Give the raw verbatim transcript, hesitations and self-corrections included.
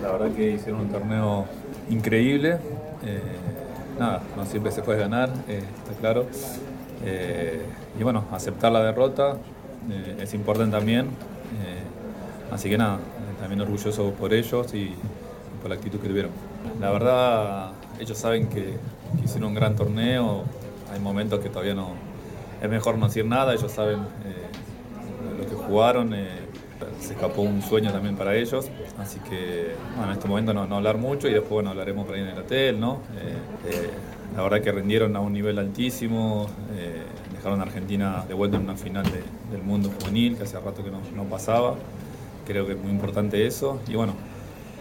La verdad que hicieron un torneo increíble. Eh, nada, no siempre se puede ganar, eh, está claro. Eh, y bueno, aceptar la derrota eh, es importante también. Eh, así que nada, eh, también orgulloso por ellos y, y por la actitud que tuvieron. La verdad, ellos saben que, que hicieron un gran torneo. Hay momentos que todavía no es mejor no decir nada. Ellos saben eh, lo que jugaron. Eh, se escapó un sueño también para ellos, así que bueno, en este momento no, no hablar mucho y después bueno, hablaremos por ahí en el hotel, ¿no? Eh, eh, la verdad que rindieron a un nivel altísimo, eh, dejaron a Argentina de vuelta en una final de, del mundo juvenil, que hace rato que no, no pasaba. Creo que es muy importante eso y bueno,